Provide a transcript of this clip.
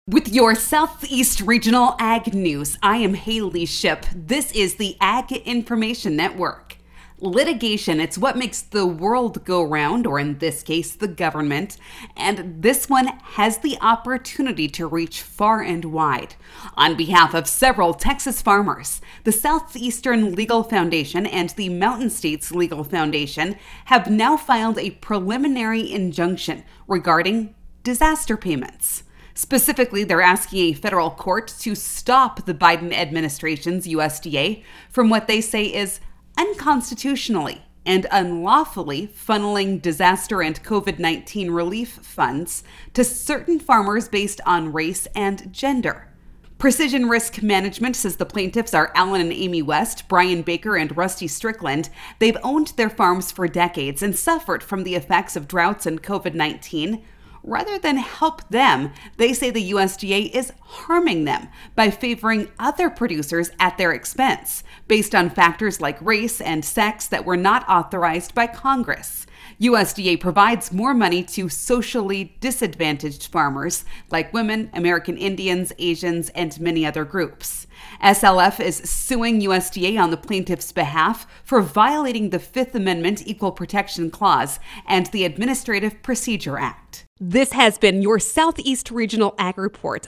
With your Southeast Regional Ag News, I am Haley Ship. This is the Ag Information Network. Litigation, it's what makes the world go round, or in this case, the government. And this one has the opportunity to reach far and wide. On behalf of several Texas farmers, the Southeastern Legal Foundation and the Mountain States Legal Foundation have now filed a preliminary injunction regarding disaster payments. Specifically, they're asking a federal court to stop the Biden administration's USDA from what they say is unconstitutionally and unlawfully funneling disaster and COVID-19 relief funds to certain farmers based on race and gender. Precision Risk Management says the plaintiffs are Alan and Amy West, Brian Baker, and Rusty Strickland. They've owned their farms for decades and suffered from the effects of droughts and COVID-19. Rather than help them, they say the USDA is harming them by favoring other producers at their expense, based on factors like race and sex that were not authorized by Congress. USDA provides more money to socially disadvantaged farmers like women, American Indians, Asians, and many other groups. SLF is suing USDA on the plaintiffs' behalf for violating the Fifth Amendment Equal Protection Clause and the Administrative Procedure Act. This has been your Southeast Regional Ag Report.